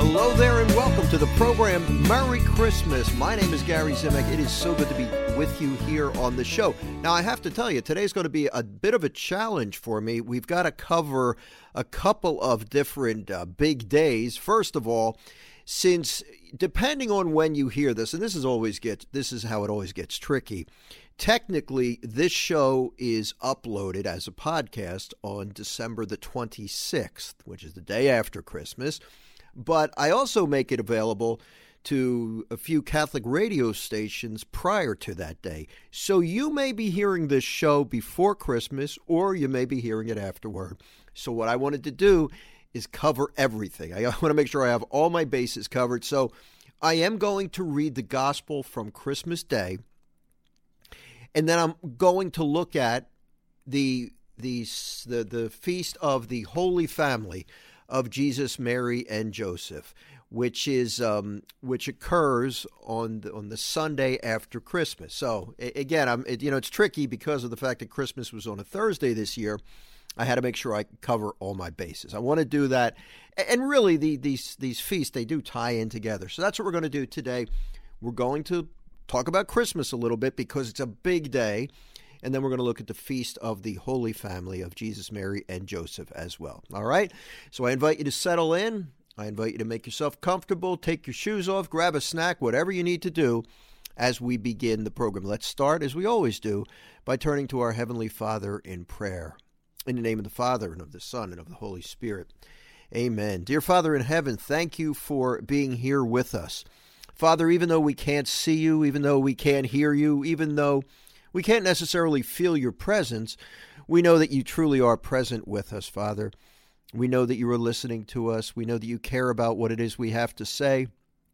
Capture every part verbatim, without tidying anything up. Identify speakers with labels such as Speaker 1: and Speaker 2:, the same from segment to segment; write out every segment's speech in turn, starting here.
Speaker 1: Hello there and welcome to the program Merry Christmas. My name is Gary Zimek. It is so good to be with you here on the show. Now, I have to tell you, today's going to be a bit of a challenge for me. We've got to cover a couple of different uh, big days. First of all, since depending on when you hear this, and this is always gets this is how it always gets tricky. Technically, this show is uploaded as a podcast on December the twenty-sixth, which is the day after Christmas. But I also make it available to a few Catholic radio stations prior to that day. So you may be hearing this show before Christmas, or you may be hearing it afterward. So what I wanted to do is cover everything. I want to make sure I have all my bases covered. So I am going to read the Gospel from Christmas Day, and then I'm going to look at the the the, the feast of the Holy Family of Jesus, Mary, and Joseph, which is um, which occurs on the, on the Sunday after Christmas. So again, I'm it, you know it's tricky because of the fact that Christmas was on a Thursday this year. I had to make sure I cover all my bases. I want to do that, and really the, these these feasts, they do tie in together. So that's what we're going to do today. We're going to talk about Christmas a little bit because it's a big day. And then we're going to look at the feast of the Holy Family of Jesus, Mary, and Joseph as well. All right? So I invite you to settle in. I invite you to make yourself comfortable, take your shoes off, grab a snack, whatever you need to do as we begin the program. Let's start, as we always do, by turning to our Heavenly Father in prayer. In the name of the Father, and of the Son, and of the Holy Spirit. Amen. Dear Father in heaven, thank you for being here with us. Father, even though we can't see you, even though we can't hear you, even though we can't necessarily feel your presence, we know that you truly are present with us, Father. We know that you are listening to us. We know that you care about what it is we have to say.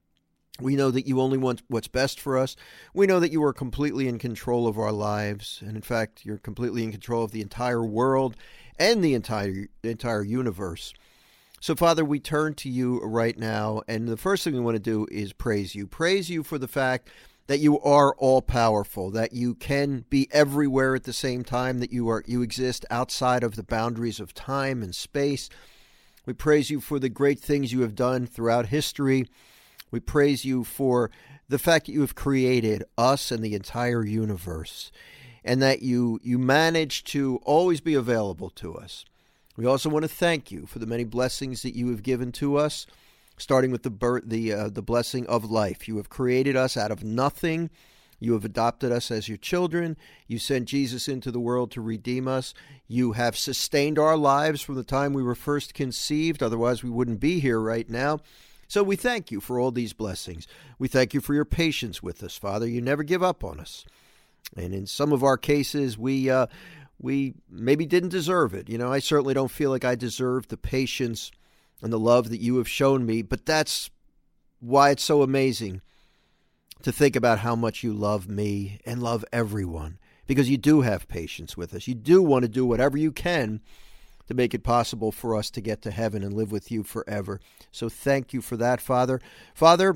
Speaker 1: We know that you only want what's best for us. We know that you are completely in control of our lives. And in fact, you're completely in control of the entire world and the entire entire universe. So, Father, we turn to you right now. And the first thing we want to do is praise you. Praise you for the fact that you are all-powerful, that you can be everywhere at the same time, that you are you exist outside of the boundaries of time and space. We praise you for the great things you have done throughout history. We praise you for the fact that you have created us and the entire universe, and that you you manage to always be available to us. We also want to thank you for the many blessings that you have given to us, starting with the birth, the uh, the blessing of life. You have created us out of nothing. You have adopted us as your children. You sent Jesus into the world to redeem us. You have sustained our lives from the time we were first conceived. Otherwise, we wouldn't be here right now. So we thank you for all these blessings. We thank you for your patience with us, Father. You never give up on us. And in some of our cases, we uh, we maybe didn't deserve it. You know, I certainly don't feel like I deserve the patience and the love that you have shown me, but that's why it's so amazing to think about how much you love me and love everyone, because you do have patience with us. You do want to do whatever you can to make it possible for us to get to heaven and live with you forever. So thank you for that, Father. Father,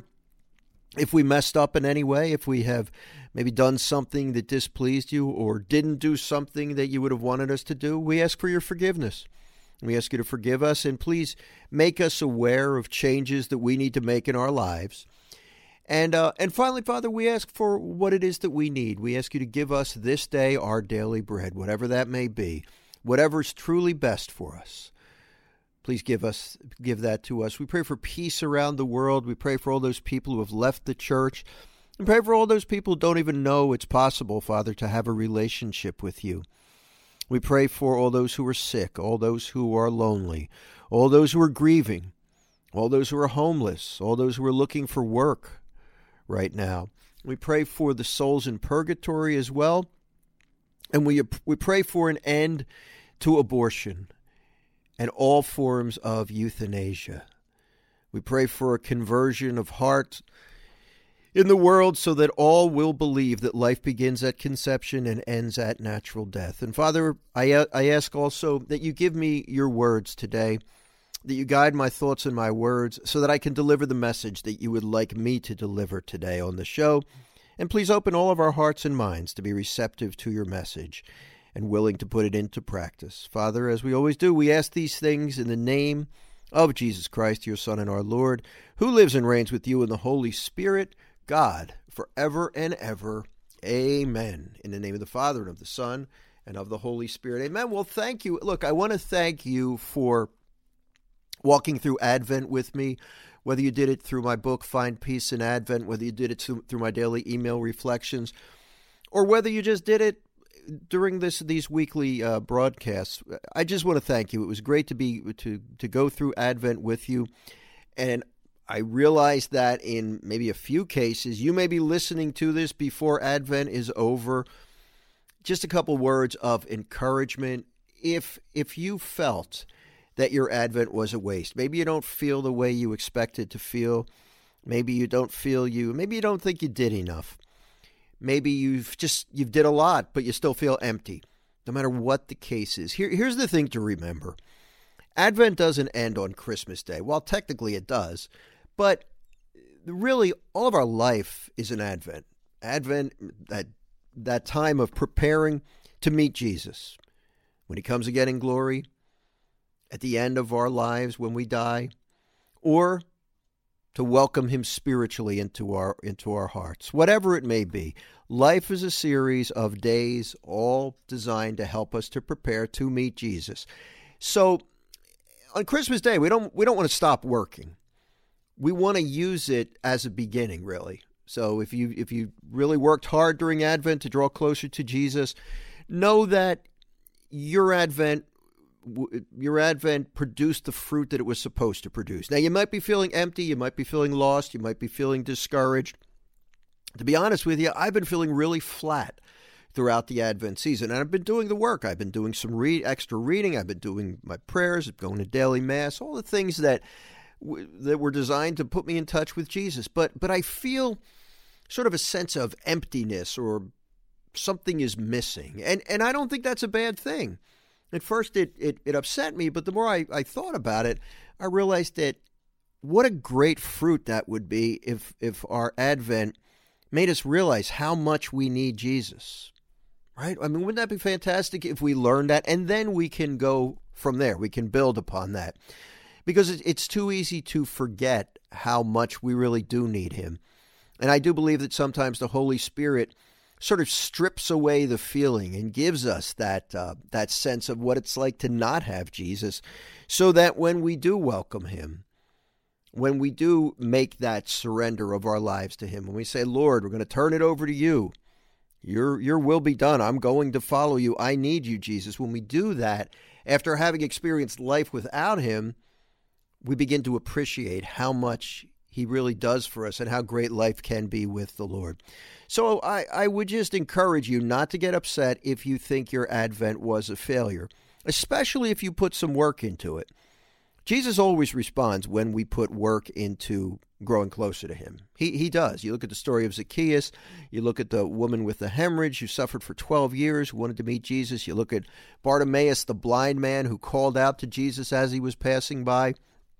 Speaker 1: if we messed up in any way, if we have maybe done something that displeased you or didn't do something that you would have wanted us to do, we ask for your forgiveness. We ask you to forgive us, and please make us aware of changes that we need to make in our lives. And uh, and finally, Father, we ask for what it is that we need. We ask you to give us this day our daily bread, whatever that may be, whatever is truly best for us. Please give us, give that to us. We pray for peace around the world. We pray for all those people who have left the church. And pray for all those people who don't even know it's possible, Father, to have a relationship with you. We pray for all those who are sick, all those who are lonely, all those who are grieving, all those who are homeless, all those who are looking for work right now. We pray for the souls in purgatory as well. And we we pray for an end to abortion and all forms of euthanasia. We pray for a conversion of heart in the world so that all will believe that life begins at conception and ends at natural death. And Father, I, I ask also that you give me your words today, that you guide my thoughts and my words so that I can deliver the message that you would like me to deliver today on the show. And please open all of our hearts and minds to be receptive to your message and willing to put it into practice. Father, as we always do, we ask these things in the name of Jesus Christ, your Son and our Lord, who lives and reigns with you in the Holy Spirit, God, forever and ever. Amen. In the name of the Father, and of the Son, and of the Holy Spirit. Amen. Well, thank you. Look, I want to thank you for walking through Advent with me, whether you did it through my book, Find Peace in Advent, whether you did it through my daily email reflections, or whether you just did it during this these weekly uh, broadcasts. I just want to thank you. It was great to be to to go through Advent with you, and I realize that in maybe a few cases you may be listening to this before Advent is over. Just a couple words of encouragement. If if you felt that your Advent was a waste, maybe you don't feel the way you expected to feel, maybe you don't feel you, maybe you don't think you did enough. Maybe you've just, you've did a lot, but you still feel empty. No matter what the case is. Here, here's the thing to remember. Advent doesn't end on Christmas Day. Well, technically it does. But really, all of our life is an Advent. Advent, that, that time of preparing to meet Jesus. When he comes again in glory, at the end of our lives when we die, or to welcome him spiritually into our into our hearts. Whatever it may be, life is a series of days all designed to help us to prepare to meet Jesus. So on Christmas Day, we don't we don't want to stop working. We want to use it as a beginning, really. So if you if you really worked hard during Advent to draw closer to Jesus, know that your Advent Your Advent produced the fruit that it was supposed to produce. Now, you might be feeling empty. You might be feeling lost. You might be feeling discouraged. To be honest with you, I've been feeling really flat throughout the Advent season. And I've been doing the work. I've been doing some re- extra reading. I've been doing my prayers, going to daily mass, all the things that w- that were designed to put me in touch with Jesus. But but I feel sort of a sense of emptiness, or something is missing. And, and I don't think that's a bad thing. At first, it, it, it upset me, but the more I, I thought about it, I realized that what a great fruit that would be if if our Advent made us realize how much we need Jesus, right? I mean, wouldn't that be fantastic if we learned that? And then we can go from there. We can build upon that. Because it, it's too easy to forget how much we really do need him. And I do believe that sometimes the Holy Spirit sort of strips away the feeling and gives us that uh, that sense of what it's like to not have Jesus, so that when we do welcome him, when we do make that surrender of our lives to him, when we say, Lord, we're going to turn it over to you, your, your will be done, I'm going to follow you, I need you, Jesus. When we do that, after having experienced life without him, we begin to appreciate how much he really does for us and how great life can be with the Lord. So I, I would just encourage you not to get upset if you think your Advent was a failure, especially if you put some work into it. Jesus always responds when we put work into growing closer to him. He he does. You look at the story of Zacchaeus. You look at the woman with the hemorrhage who suffered for twelve years, who wanted to meet Jesus. You look at Bartimaeus, the blind man who called out to Jesus as he was passing by.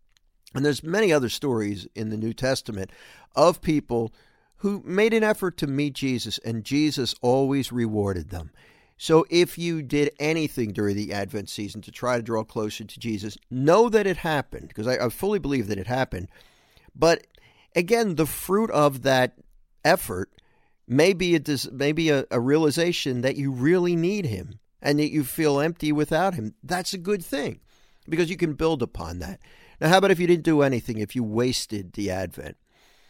Speaker 1: And there's many other stories in the New Testament of people who made an effort to meet Jesus, and Jesus always rewarded them. So if you did anything during the Advent season to try to draw closer to Jesus, know that it happened, because I, I fully believe that it happened. But again, the fruit of that effort may be a, maybe a, a realization that you really need him and that you feel empty without him. That's a good thing, because you can build upon that. Now, how about if you didn't do anything, if you wasted the Advent?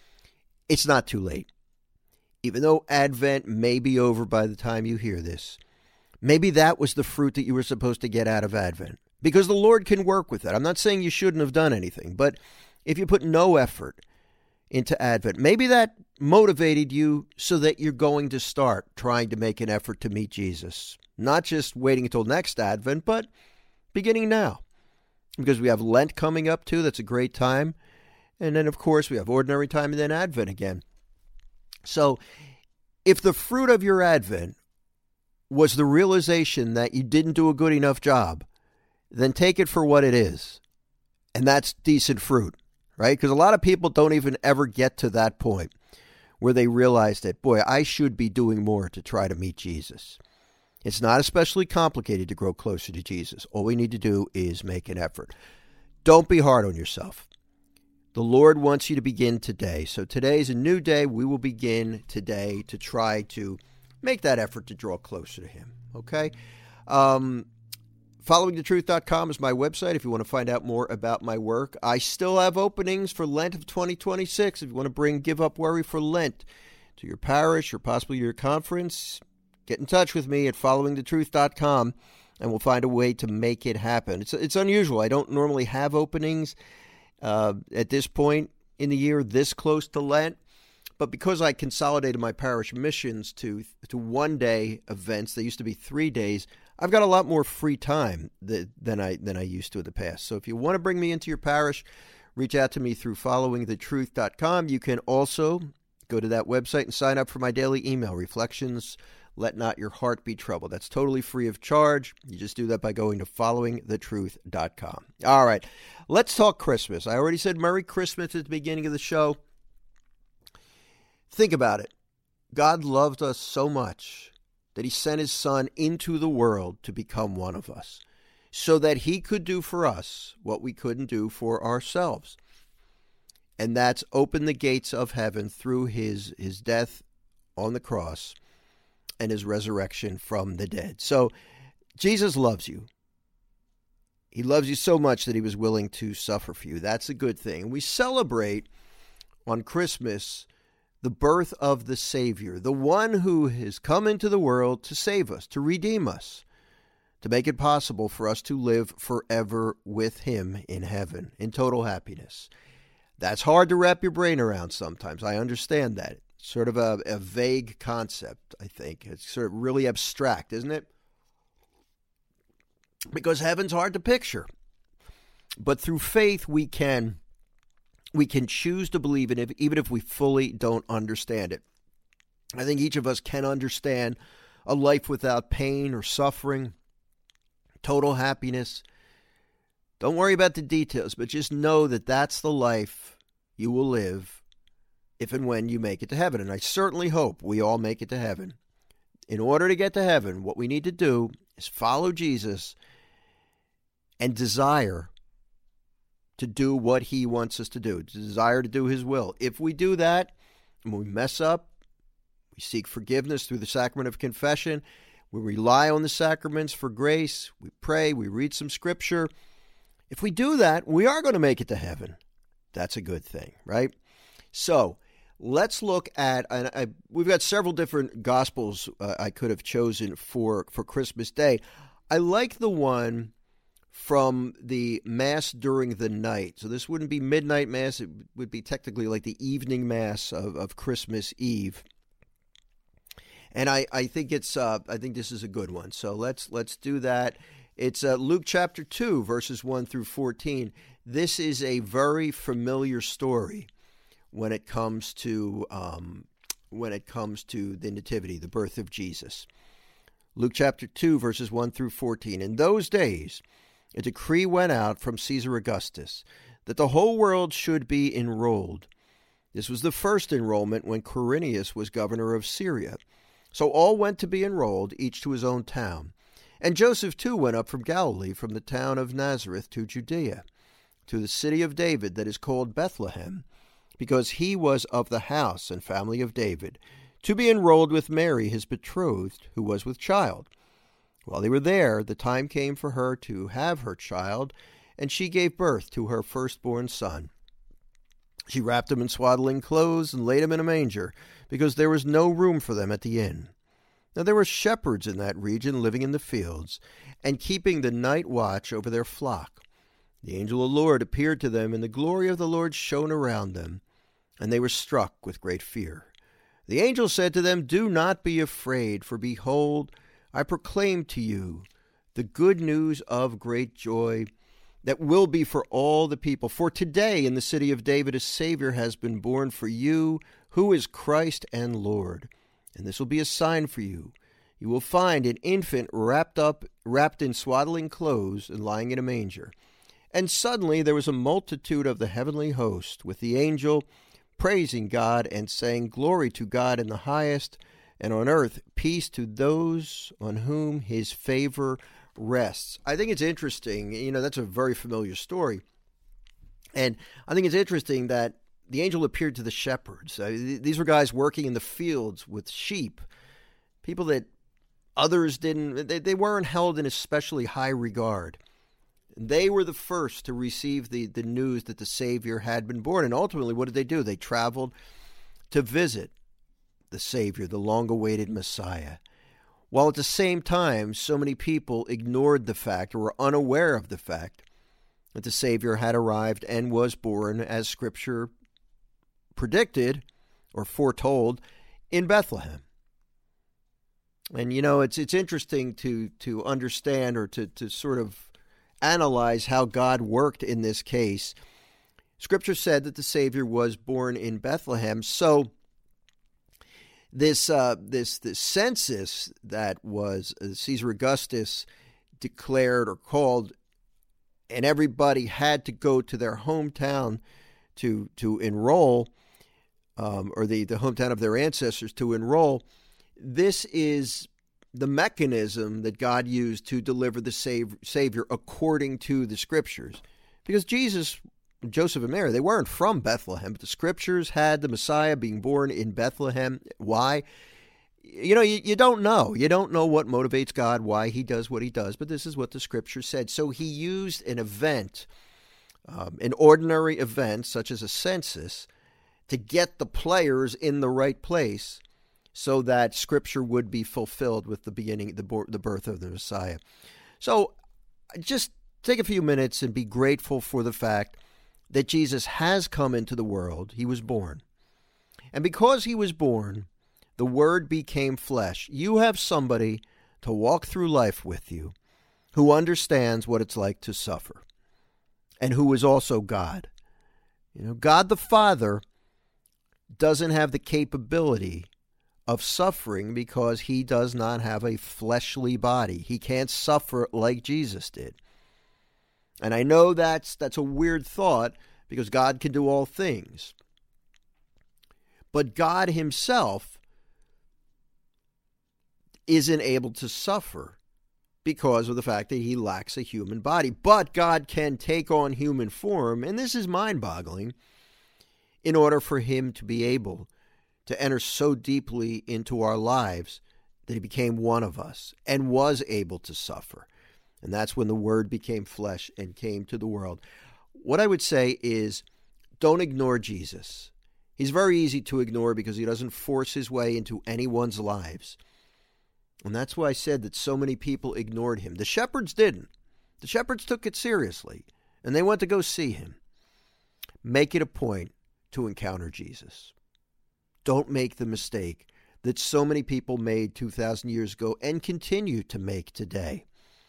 Speaker 1: It's not too late. Even though Advent may be over by the time you hear this, maybe that was the fruit that you were supposed to get out of Advent, because the Lord can work with that. I'm not saying you shouldn't have done anything, but if you put no effort into Advent, maybe that motivated you so that you're going to start trying to make an effort to meet Jesus. Not just waiting until next Advent, but beginning now. Because we have Lent coming up too. That's a great time. And then, of course, we have ordinary time and then Advent again. So if the fruit of your Advent was the realization that you didn't do a good enough job, then take it for what it is. And that's decent fruit, right? Because a lot of people don't even ever get to that point where they realize that, boy, I should be doing more to try to meet Jesus. It's not especially complicated to grow closer to Jesus. All we need to do is make an effort. don't be hard on yourself. The Lord wants you to begin today. So today is a new day. We will begin today to try to make that effort to draw closer to him. Okay? Um, following the truth dot com is my website if you want to find out more about my work. I still have openings for Lent of twenty twenty-six. If you want to bring Give Up Worry for Lent to your parish or possibly your conference, get in touch with me at following the truth dot com and we'll find a way to make it happen. It's it's unusual. I don't normally have openings uh, at this point in the year, this close to Lent. But because I consolidated my parish missions to to one-day events, they used to be three days, I've got a lot more free time that, than I than I used to in the past. So if you want to bring me into your parish, reach out to me through following the truth dot com. You can also go to that website and sign up for my daily email, Reflections, Let Not Your Heart Be Troubled. That's totally free of charge. You just do that by going to following the truth dot com. All right, let's talk Christmas. I already said Merry Christmas at the beginning of the show. Think about it. God loved us so much that he sent his son into the world to become one of us so that he could do for us what we couldn't do for ourselves. And that's open the gates of heaven through his, his death on the cross and his resurrection from the dead. So Jesus loves you. He loves you so much that he was willing to suffer for you. That's a good thing. And we celebrate on Christmas the birth of the Savior, the one who has come into the world to save us, to redeem us, to make it possible for us to live forever with him in heaven, in total happiness. That's hard to wrap your brain around sometimes. I understand that. It's sort of a, a vague concept, I think. It's sort of really abstract, isn't it? Because heaven's hard to picture. But through faith, we can we can choose to believe in it, even if we fully don't understand it. I think each of us can understand a life without pain or suffering, total happiness. Don't worry about the details, but just know that that's the life you will live if and when you make it to heaven. And I certainly hope we all make it to heaven. In order to get to heaven, what we need to do is follow Jesus and desire to do what he wants us to do, to desire to do his will. If we do that, and we mess up, we seek forgiveness through the sacrament of confession, we rely on the sacraments for grace, we pray, we read some scripture. If we do that, we are going to make it to heaven. That's a good thing, right? So let's look at, and I, we've got several different gospels uh, I could have chosen for, for Christmas Day. I like the one from the Mass during the night. So this wouldn't be midnight Mass. It would be technically like the evening Mass of, of Christmas Eve. And I, I think it's uh, I think this is a good one. So let's let's do that. It's uh, Luke chapter two, verses one through fourteen. This is a very familiar story when it comes to um, when it comes to the Nativity, the birth of Jesus. Luke chapter two, verses one through fourteen. In those days, a decree went out from Caesar Augustus that the whole world should be enrolled. This was the first enrollment when Quirinius was governor of Syria. So all went to be enrolled, each to his own town. And Joseph too went up from Galilee, from the town of Nazareth to Judea, to the city of David that is called Bethlehem, because he was of the house and family of David, to be enrolled with Mary, his betrothed, who was with child. While they were there, the time came for her to have her child, and she gave birth to her firstborn son. She wrapped him in swaddling clothes and laid him in a manger, because there was no room for them at the inn. Now there were shepherds in that region living in the fields, and keeping the night watch over their flock. The angel of the Lord appeared to them, and the glory of the Lord shone around them, and they were struck with great fear. The angel said to them, "Do not be afraid, for behold, I proclaim to you the good news of great joy that will be for all the people. For today in the city of David a Savior has been born for you, who is Christ and Lord. And this will be a sign for you. You will find an infant wrapped up, wrapped in swaddling clothes and lying in a manger." And suddenly there was a multitude of the heavenly host with the angel praising God and saying, "Glory to God in the highest, and on earth peace to those on whom his favor rests." I think it's interesting. You know, that's a very familiar story. And I think it's interesting that the angel appeared to the shepherds. Uh, these were guys working in the fields with sheep, people that others didn't, they, they weren't held in especially high regard. They were the first to receive the, the news that the Savior had been born. And ultimately, what did they do? They traveled to visit the Savior, the long-awaited Messiah. While at the same time, so many people ignored the fact or were unaware of the fact that the Savior had arrived and was born, as Scripture predicted or foretold, in Bethlehem. And, you know, it's it's interesting to to understand or to, to sort of analyze how God worked in this case. Scripture said that the Savior was born in Bethlehem, so this uh, this this census that was uh, Caesar Augustus declared or called, and everybody had to go to their hometown to to enroll, um, or the, the hometown of their ancestors to enroll. This is the mechanism that God used to deliver the Savior according to the Scriptures. Because Jesus, Joseph and Mary, they weren't from Bethlehem, but the Scriptures had the Messiah being born in Bethlehem. Why? You know, you, you don't know. You don't know what motivates God, why he does what he does, but this is what the Scripture said. So he used an event, um, an ordinary event, such as a census, to get the players in the right place so that Scripture would be fulfilled with the beginning, the, bo- the birth of the Messiah. So just take a few minutes and be grateful for the fact that Jesus has come into the world. He was born. And because he was born, the Word became flesh. You have somebody to walk through life with you who understands what it's like to suffer and who is also God. You know, God the Father doesn't have the capability of suffering because he does not have a fleshly body. He can't suffer like Jesus did. And I know that's that's a weird thought because God can do all things. But God himself isn't able to suffer because of the fact that he lacks a human body. But God can take on human form, and this is mind-boggling, in order for him to be able to enter so deeply into our lives that he became one of us and was able to suffer. And that's when the Word became flesh and came to the world. What I would say is, don't ignore Jesus. He's very easy to ignore because he doesn't force his way into anyone's lives. And that's why I said that so many people ignored him. The shepherds didn't. The shepherds took it seriously, and they went to go see him. Make it a point to encounter Jesus. Don't make the mistake that so many people made two thousand years ago and continue to make today.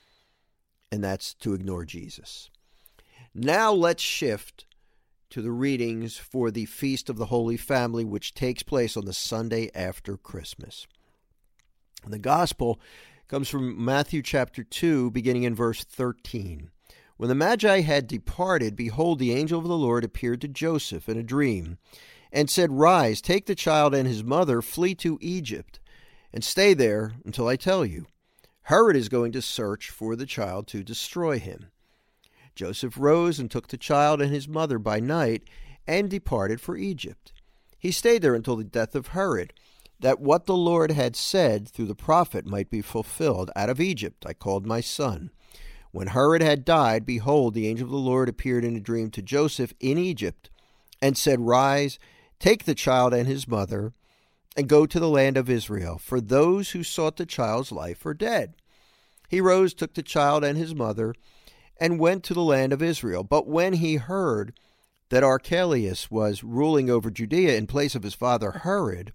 Speaker 1: And that's to ignore Jesus. Now let's shift to the readings for the Feast of the Holy Family, which takes place on the Sunday after Christmas. And the Gospel comes from Matthew chapter two, beginning in verse thirteen. When the Magi had departed, behold, the angel of the Lord appeared to Joseph in a dream, and said, Rise, take the child and his mother, flee to Egypt, and stay there until I tell you. Herod is going to search for the child to destroy him. Joseph rose and took the child and his mother by night and departed for Egypt. He stayed there until the death of Herod, that what the Lord had said through the prophet might be fulfilled. Out of Egypt I called my son. When Herod had died, behold, the angel of the Lord appeared in a dream to Joseph in Egypt, and said, Rise, take the child and his mother, and go to the land of Israel, for those who sought the child's life are dead. He rose, took the child and his mother, and went to the land of Israel. But when he heard that Archelaus was ruling over Judea in place of his father Herod,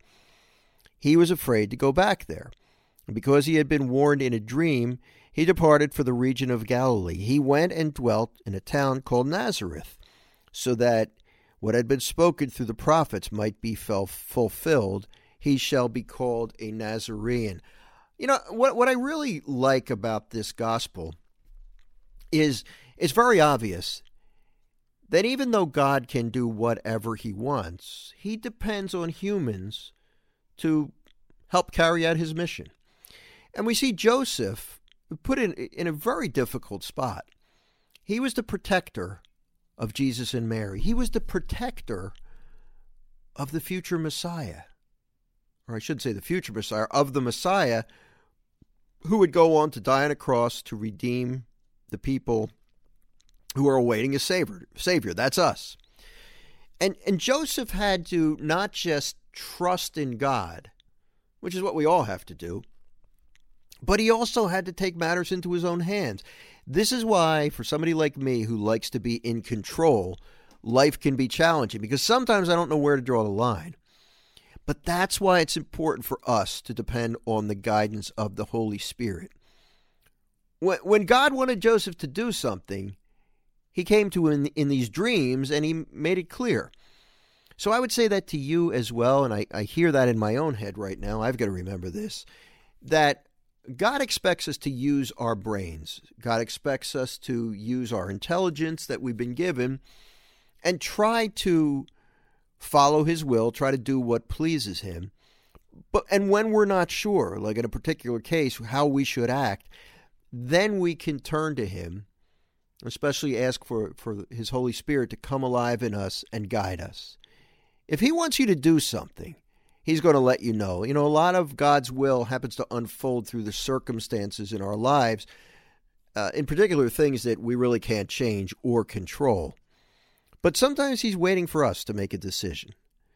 Speaker 1: he was afraid to go back there. And because he had been warned in a dream, he departed for the region of Galilee. He went and dwelt in a town called Nazareth, so that what had been spoken through the prophets might be fulfilled. He shall be called a Nazarene. You know, what what I really like about this gospel is it's very obvious that even though God can do whatever he wants, he depends on humans to help carry out his mission. And we see Joseph put in, in a very difficult spot. He was the protector of Jesus and Mary. He was the protector of the future Messiah. Or I should say the future Messiah, of the Messiah who would go on to die on a cross to redeem the people who are awaiting a savior. Savior, that's us. And and Joseph had to not just trust in God, which is what we all have to do, but he also had to take matters into his own hands. This is why, for somebody like me who likes to be in control, life can be challenging, because sometimes I don't know where to draw the line. But that's why it's important for us to depend on the guidance of the Holy Spirit. When God wanted Joseph to do something, he came to him in, in these dreams and he made it clear. So I would say that to you as well, and I, I hear that in my own head right now. I've got to remember this, that God expects us to use our brains. God expects us to use our intelligence that we've been given and try to follow his will, try to do what pleases him. But and when we're not sure, like in a particular case, how we should act, then we can turn to him, especially ask for, for his Holy Spirit to come alive in us and guide us. If he wants you to do something, he's going to let you know. You know, a lot of God's will happens to unfold through the circumstances in our lives, uh, in particular things that we really can't change or control. But sometimes he's waiting for us to make a decision.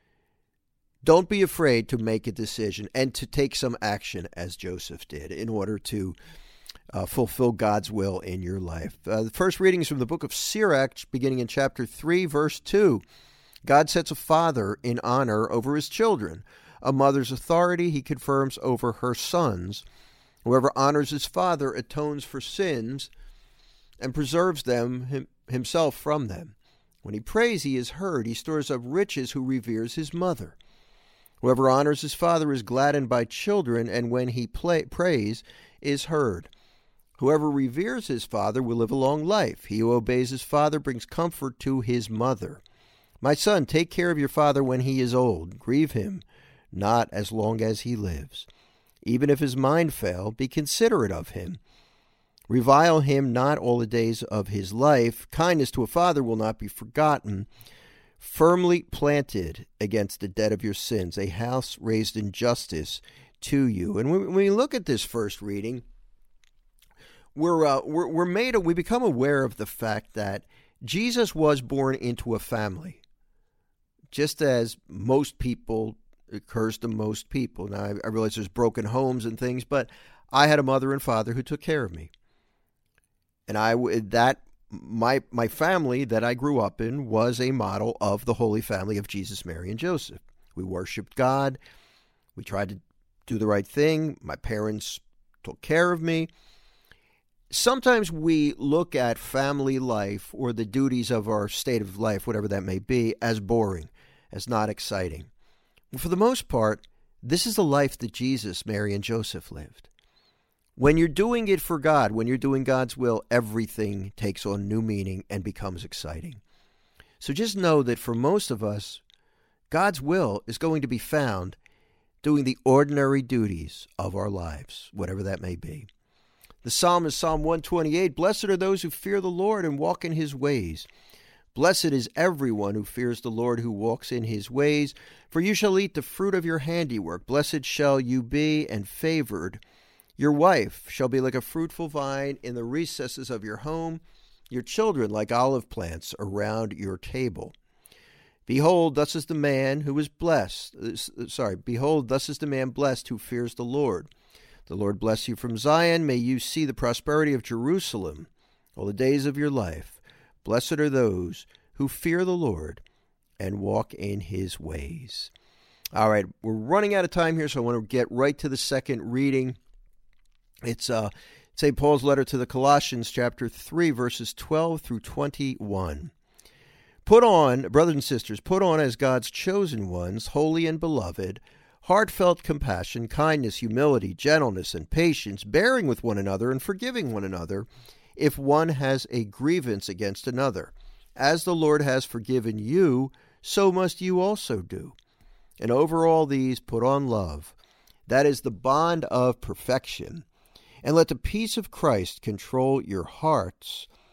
Speaker 1: Don't be afraid to make a decision and to take some action, as Joseph did, in order to uh, fulfill God's will in your life. Uh, the first reading is from the book of Sirach, beginning in chapter three, verse two. God sets a father in honor over his children. A mother's authority he confirms over her sons. Whoever honors his father atones for sins and preserves them him, himself from them. When he prays, he is heard. He stores up riches who reveres his mother. Whoever honors his father is gladdened by children, and when he play, prays, is heard. Whoever reveres his father will live a long life. He who obeys his father brings comfort to his mother. My son, take care of your father when he is old. Grieve him not as long as he lives. Even if his mind fail, be considerate of him. Revile him not all the days of his life. Kindness to a father will not be forgotten. Firmly planted against the debt of your sins, a house raised in justice to you. And when we look at this first reading, we're uh, we're, we're made we become aware of the fact that Jesus was born into a family, just as most people occurs to most people. Now I, I realize there's broken homes and things, but I had a mother and father who took care of me. And I that my my family that I grew up in was a model of the Holy Family of Jesus, Mary, and Joseph. We worshiped God. We tried to do the right thing. My parents took care of me. Sometimes we look at family life or the duties of our state of life, whatever that may be, as boring, as not exciting. For the most part, this is the life that Jesus, Mary, and Joseph lived. When you're doing it for God, when you're doing God's will, everything takes on new meaning and becomes exciting. So just know that for most of us, God's will is going to be found doing the ordinary duties of our lives, whatever that may be. The psalm is Psalm one twenty-eight. Blessed are those who fear the Lord and walk in his ways. Blessed is everyone who fears the Lord, who walks in his ways. For you shall eat the fruit of your handiwork. Blessed shall you be and favored. Your wife shall be like a fruitful vine in the recesses of your home, your children like olive plants around your table. Behold, thus is the man who is blessed. Sorry, behold, thus is the man blessed who fears the Lord. The Lord bless you from Zion. May you see the prosperity of Jerusalem all the days of your life. Blessed are those who fear the Lord and walk in his ways. All right, we're running out of time here, so I want to get right to the second reading. It's uh, Saint Paul's letter to the Colossians, chapter three, verses twelve through twenty-one. Put on, brothers and sisters, put on as God's chosen ones, holy and beloved, heartfelt compassion, kindness, humility, gentleness, and patience, bearing with one another and forgiving one another, if one has a grievance against another. As the Lord has forgiven you, so must you also do. And over all these put on love. That is the bond of perfection. And let the peace of Christ control your hearts,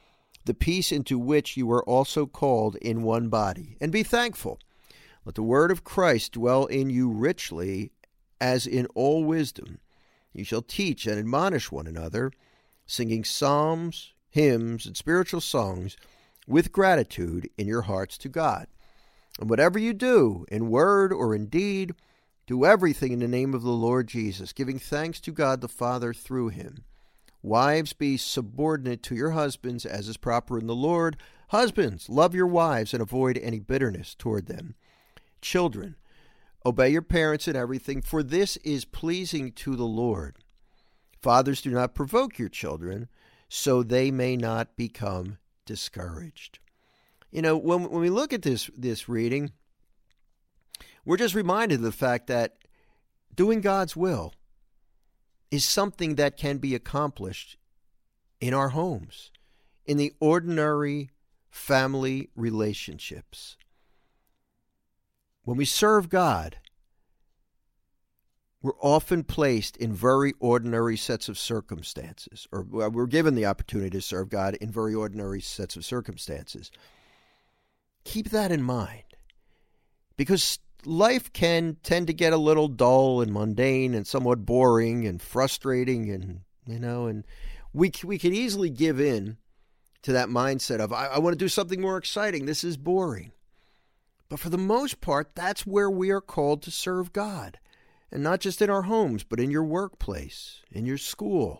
Speaker 1: the peace into which you were also called in one body. And be thankful. Let the word of Christ dwell in you richly, as in all wisdom. You shall teach and admonish one another, singing psalms, hymns, and spiritual songs with gratitude in your hearts to God. And whatever you do, in word or in deed, do everything in the name of the Lord Jesus, giving thanks to God the Father through him. Wives, be subordinate to your husbands, as is proper in the Lord. Husbands, love your wives and avoid any bitterness toward them. Children, obey your parents in everything, for this is pleasing to the Lord. Fathers, do not provoke your children, so they may not become discouraged. You know, when, when we look at this, this reading, we're just reminded of the fact that doing God's will is something that can be accomplished in our homes, in the ordinary family relationships. When we serve God, we're often placed in very ordinary sets of circumstances, or we're given the opportunity to serve God in very ordinary sets of circumstances. Keep that in mind, because life can tend to get a little dull and mundane and somewhat boring and frustrating, and you know, and we we could easily give in to that mindset of I, I want to do something more exciting. This is boring. But for the most part, that's where we are called to serve God. And not just in our homes, but in your workplace, in your school,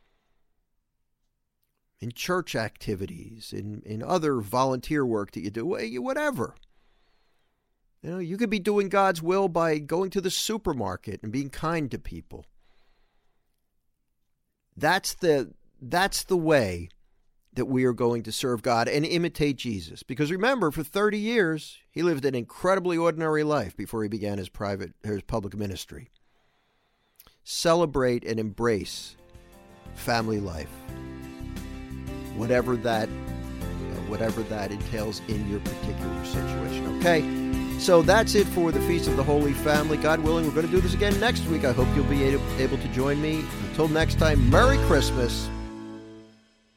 Speaker 1: in church activities, in, in other volunteer work that you do, whatever. You know, you could be doing God's will by going to the supermarket and being kind to people. That's the, that's the way that we are going to serve God and imitate Jesus. Because remember, for thirty years, he lived an incredibly ordinary life before he began his private, his public ministry. Celebrate and embrace family life, whatever that, you know, whatever that entails in your particular situation. Okay, so that's it for the Feast of the Holy Family. God willing, we're going to do this again next week. I hope you'll be able to join me. Until next time, Merry Christmas.